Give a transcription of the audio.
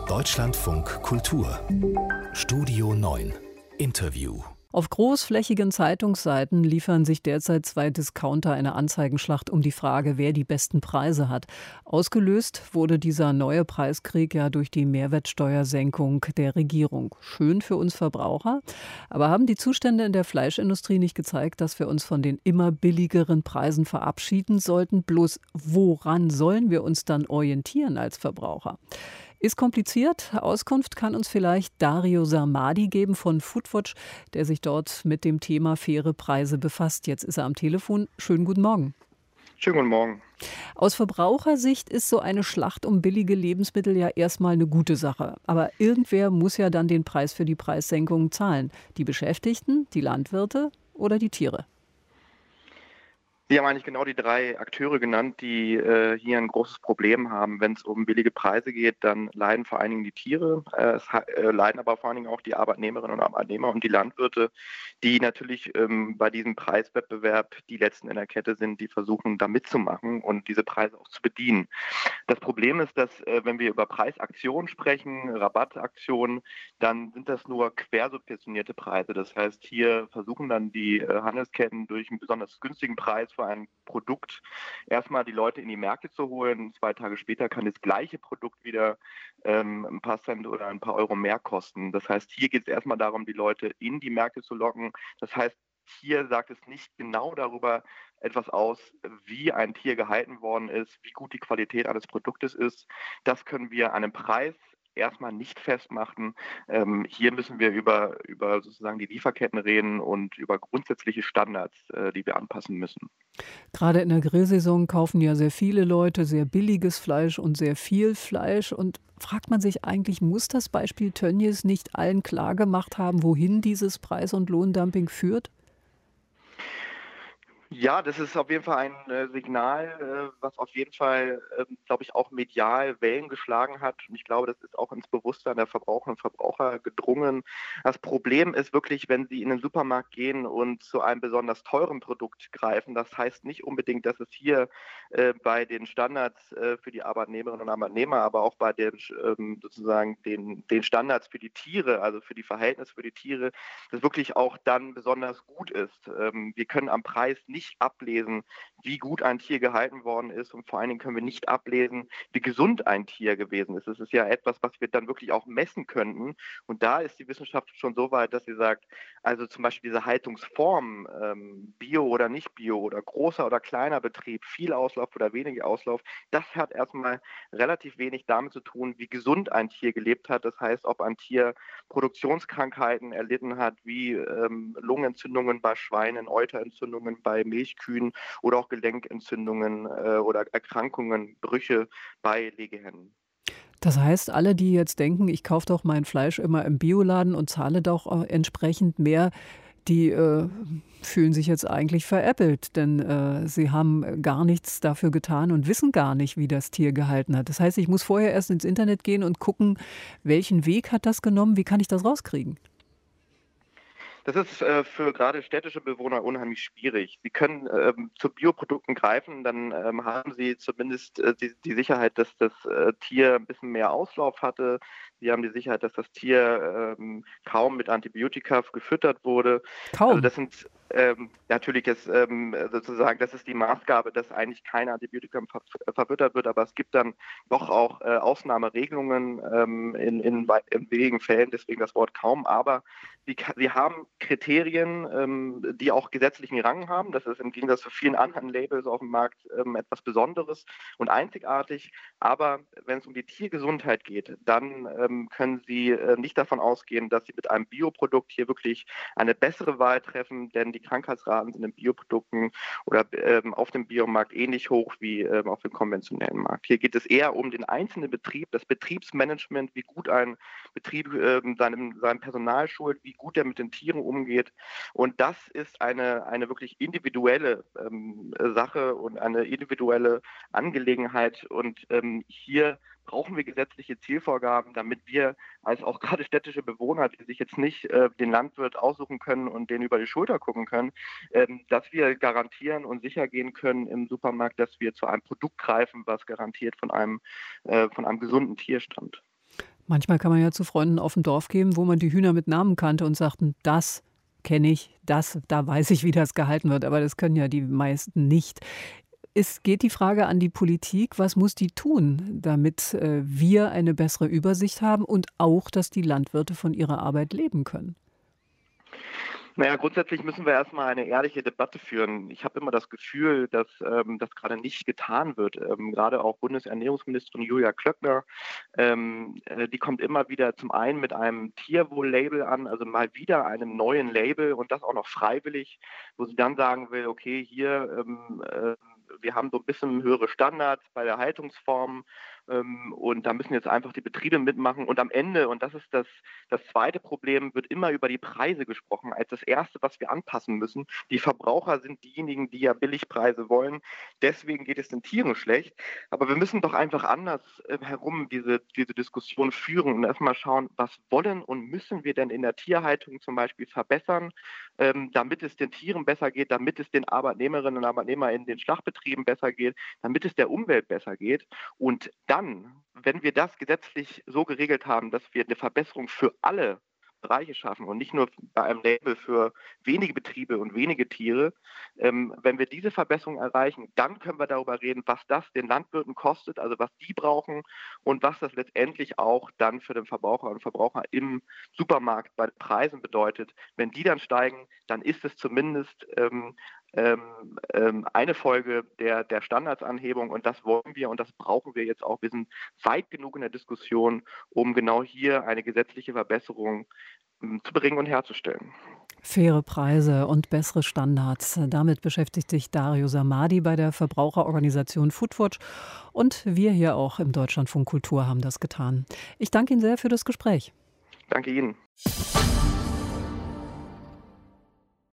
Deutschlandfunk Kultur Studio 9 Interview. Auf großflächigen Zeitungsseiten liefern sich derzeit 2 Discounter eine Anzeigenschlacht um die Frage, wer die besten Preise hat. Ausgelöst wurde dieser neue Preiskrieg ja durch die Mehrwertsteuersenkung der Regierung. Schön für uns Verbraucher, aber haben die Zustände in der Fleischindustrie nicht gezeigt, dass wir uns von den immer billigeren Preisen verabschieden sollten? Bloß woran sollen wir uns dann orientieren als Verbraucher? Ist kompliziert. Auskunft kann uns vielleicht Dario Sarmadi geben von Foodwatch, der sich dort mit dem Thema faire Preise befasst. Jetzt ist er am Telefon. Schönen guten Morgen. Schönen guten Morgen. Aus Verbrauchersicht ist so eine Schlacht um billige Lebensmittel ja erstmal eine gute Sache. Aber irgendwer muss ja dann den Preis für die Preissenkungen zahlen. Die Beschäftigten, die Landwirte oder die Tiere? Sie haben eigentlich genau die 3 Akteure genannt, die hier ein großes Problem haben. Wenn es um billige Preise geht, dann leiden vor allen Dingen die Tiere, leiden aber vor allen Dingen auch die Arbeitnehmerinnen und Arbeitnehmer und die Landwirte, die natürlich bei diesem Preiswettbewerb die Letzten in der Kette sind, die versuchen, da mitzumachen und diese Preise auch zu bedienen. Das Problem ist, dass wenn wir über Preisaktionen sprechen, Rabattaktionen, dann sind das nur quersubventionierte Preise. Das heißt, hier versuchen dann die Handelsketten durch einen besonders günstigen Preis für ein Produkt erstmal die Leute in die Märkte zu holen. 2 Tage später kann das gleiche Produkt wieder ein paar Cent oder ein paar Euro mehr kosten. Das heißt, hier geht es erstmal darum, die Leute in die Märkte zu locken. Das heißt, hier sagt es nicht genau darüber etwas aus, wie ein Tier gehalten worden ist, wie gut die Qualität eines Produktes ist. Das können wir an einem Preis erstmal nicht festmachen. Hier müssen wir über sozusagen die Lieferketten reden und über grundsätzliche Standards, die wir anpassen müssen. Gerade in der Grillsaison kaufen ja sehr viele Leute sehr billiges Fleisch und sehr viel Fleisch. Und fragt man sich eigentlich, muss das Beispiel Tönnies nicht allen klargemacht haben, wohin dieses Preis- und Lohndumping führt? Ja, das ist auf jeden Fall ein Signal, was auf jeden Fall, glaube ich, auch medial Wellen geschlagen hat. Und ich glaube, das ist auch ins Bewusstsein der Verbraucherinnen und Verbraucher gedrungen. Das Problem ist wirklich, wenn Sie in den Supermarkt gehen und zu einem besonders teuren Produkt greifen. Das heißt nicht unbedingt, dass es hier bei den Standards für die Arbeitnehmerinnen und Arbeitnehmer, aber auch bei den sozusagen den Standards für die Tiere, also für die Verhältnisse für die Tiere, das wirklich auch dann besonders gut ist. Wir können am Preis nicht ablesen, wie gut ein Tier gehalten worden ist, und vor allen Dingen können wir nicht ablesen, wie gesund ein Tier gewesen ist. Das ist ja etwas, was wir dann wirklich auch messen könnten, und da ist die Wissenschaft schon so weit, dass sie sagt, also zum Beispiel diese Haltungsform, Bio oder nicht Bio oder großer oder kleiner Betrieb, viel Auslauf oder wenig Auslauf, das hat erstmal relativ wenig damit zu tun, wie gesund ein Tier gelebt hat. Das heißt, ob ein Tier Produktionskrankheiten erlitten hat, wie Lungenentzündungen bei Schweinen, Euterentzündungen bei Milchkühen oder auch Gelenkentzündungen oder Erkrankungen, Brüche bei Legehennen. Das heißt, alle, die jetzt denken, ich kaufe doch mein Fleisch immer im Bioladen und zahle doch entsprechend mehr, die fühlen sich jetzt eigentlich veräppelt, denn sie haben gar nichts dafür getan und wissen gar nicht, wie das Tier gehalten hat. Das heißt, ich muss vorher erst ins Internet gehen und gucken, welchen Weg hat das genommen, wie kann ich das rauskriegen? Das ist für gerade städtische Bewohner unheimlich schwierig. Sie können zu Bioprodukten greifen, dann haben Sie zumindest die Sicherheit, dass das Tier ein bisschen mehr Auslauf hatte. Sie haben die Sicherheit, dass das Tier kaum mit Antibiotika gefüttert wurde. Also Kaum. das sind natürlich ist sozusagen, das ist die Maßgabe, dass eigentlich kein Antibiotikum verfüttert wird, aber es gibt dann doch auch Ausnahmeregelungen in wenigen Fällen, deswegen das Wort kaum, aber sie haben Kriterien, die auch gesetzlichen Rang haben. Das ist im Gegensatz zu vielen anderen Labels auf dem Markt etwas Besonderes und einzigartig. Aber wenn es um die Tiergesundheit geht, dann können Sie nicht davon ausgehen, dass Sie mit einem Bioprodukt hier wirklich eine bessere Wahl treffen, denn die Krankheitsraten sind in Bioprodukten oder auf dem Biomarkt ähnlich hoch wie auf dem konventionellen Markt. Hier geht es eher um den einzelnen Betrieb, das Betriebsmanagement, wie gut ein Betrieb seinem Personal schult, wie gut er mit den Tieren umgeht. Und das ist eine wirklich individuelle Sache und eine individuelle Angelegenheit. Und hier brauchen wir gesetzliche Zielvorgaben, damit wir als auch gerade städtische Bewohner, die sich jetzt nicht den Landwirt aussuchen können und den über die Schulter gucken können, dass wir garantieren und sicher gehen können im Supermarkt, dass wir zu einem Produkt greifen, was garantiert von einem gesunden Tier stammt. Manchmal kann man ja zu Freunden auf dem Dorf gehen, wo man die Hühner mit Namen kannte und sagten, das kenne ich, da weiß ich, wie das gehalten wird. Aber das können ja die meisten nicht. Es geht die Frage an die Politik, was muss die tun, damit wir eine bessere Übersicht haben und auch, dass die Landwirte von ihrer Arbeit leben können? Naja, grundsätzlich müssen wir erstmal eine ehrliche Debatte führen. Ich habe immer das Gefühl, dass das gerade nicht getan wird. Gerade auch Bundesernährungsministerin Julia Klöckner, die kommt immer wieder zum einen mit einem Tierwohl-Label an, also mal wieder einem neuen Label und das auch noch freiwillig, wo sie dann sagen will, okay, hier, wir haben so ein bisschen höhere Standards bei der Haltungsform und da müssen jetzt einfach die Betriebe mitmachen. Und am Ende, und das ist das zweite Problem, wird immer über die Preise gesprochen, als das Erste, was wir anpassen müssen. Die Verbraucher sind diejenigen, die ja Billigpreise wollen. Deswegen geht es den Tieren schlecht. Aber wir müssen doch einfach anders herum diese Diskussion führen und erstmal schauen, was wollen und müssen wir denn in der Tierhaltung zum Beispiel verbessern, damit es den Tieren besser geht, damit es den Arbeitnehmerinnen und Arbeitnehmern in den Schlachtbetrieben besser geht, damit es der Umwelt besser geht. Und dann, wenn wir das gesetzlich so geregelt haben, dass wir eine Verbesserung für alle Bereiche schaffen und nicht nur bei einem Label für wenige Betriebe und wenige Tiere, wenn wir diese Verbesserung erreichen, dann können wir darüber reden, was das den Landwirten kostet, also was die brauchen und was das letztendlich auch dann für den Verbraucher und Verbraucher im Supermarkt bei den Preisen bedeutet. Wenn die dann steigen, dann ist es zumindest eine Folge der Standardsanhebung und das wollen wir und das brauchen wir jetzt auch. Wir sind weit genug in der Diskussion, um genau hier eine gesetzliche Verbesserung zu bringen und herzustellen. Faire Preise und bessere Standards. Damit beschäftigt sich Dario Samadi bei der Verbraucherorganisation Foodwatch und wir hier auch im Deutschlandfunk Kultur haben das getan. Ich danke Ihnen sehr für das Gespräch. Danke Ihnen.